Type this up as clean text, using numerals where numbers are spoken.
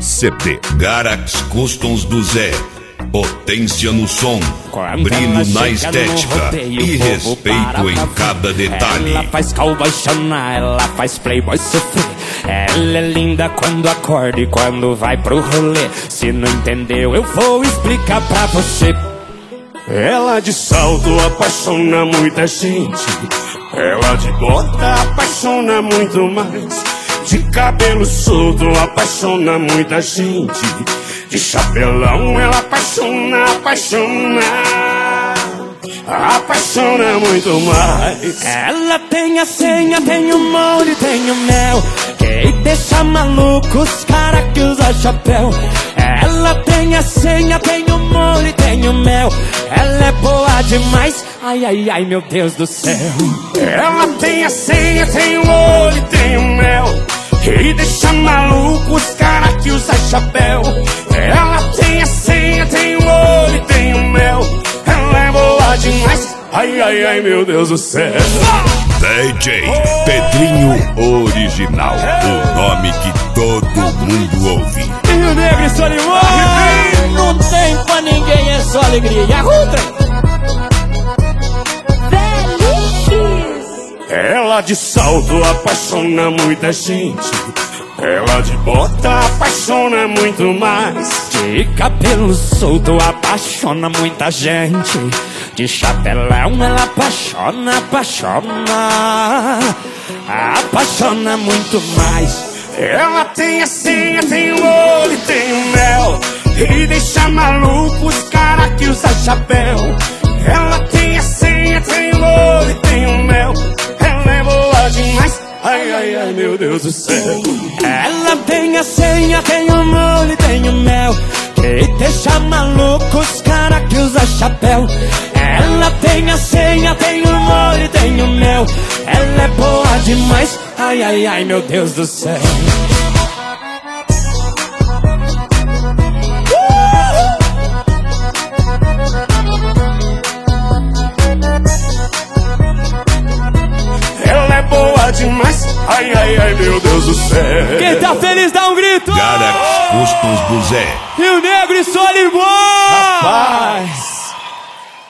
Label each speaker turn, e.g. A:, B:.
A: CD. Garax Customs do Zé. Potência no som, brilho na estética e respeito em cada detalhe.
B: Ela faz cowboy chorar, ela faz playboy sofrer. Ela é linda quando acorda e quando vai pro rolê. Se não entendeu, eu vou explicar pra você.
C: Ela de salto apaixona muita gente. Ela de bota apaixona muito mais. De cabelo solto apaixona muita gente. De chapelão ela apaixona muito mais.
B: Ela tem a senha, tem o molde, tem o mel, que deixa maluco os cara que usa chapéu. Ela tem a senha, tem o molde, tem o mel. Ela é boa demais, ai, ai, ai, meu Deus do céu.
C: Ela tem a senha, tem o molde, tem o mel, que deixa maluco os cara que usa chapéu. Ela tem a senha, tem o olho, tem o mel. Ela é boa demais, ai, ai, ai, meu Deus do céu.
A: DJ Pedrinho Original, o nome que todo mundo ouve.
B: E o Negro e Solimão, não tem pra ninguém, é só alegria. E a Rutra?
C: Ela de salto apaixona muita gente. Ela de bota apaixona muito mais.
B: De cabelo solto apaixona muita gente. De chapelão ela apaixona muito mais.
C: Ela tem a senha, tem o olho, tem o mel, e deixa maluco os cara que usa chapéu. Ela tem a senha, tem o olho, tem o mel. Ela é boa demais, ai, ai, ai, meu Deus do céu.
B: Ela tem a senha, tem o molde, tem o mel, que deixa maluco os cara que usa chapéu. Ela tem a senha, tem o molde, tem o mel. Ela é boa demais, ai, ai, ai, meu Deus do céu.
C: Demais, ai, ai, ai, meu Deus do céu.
B: Quem tá feliz dá um grito.
A: Garax Customs do Zé.
B: E o Negro e Solimão.
C: Rapaz.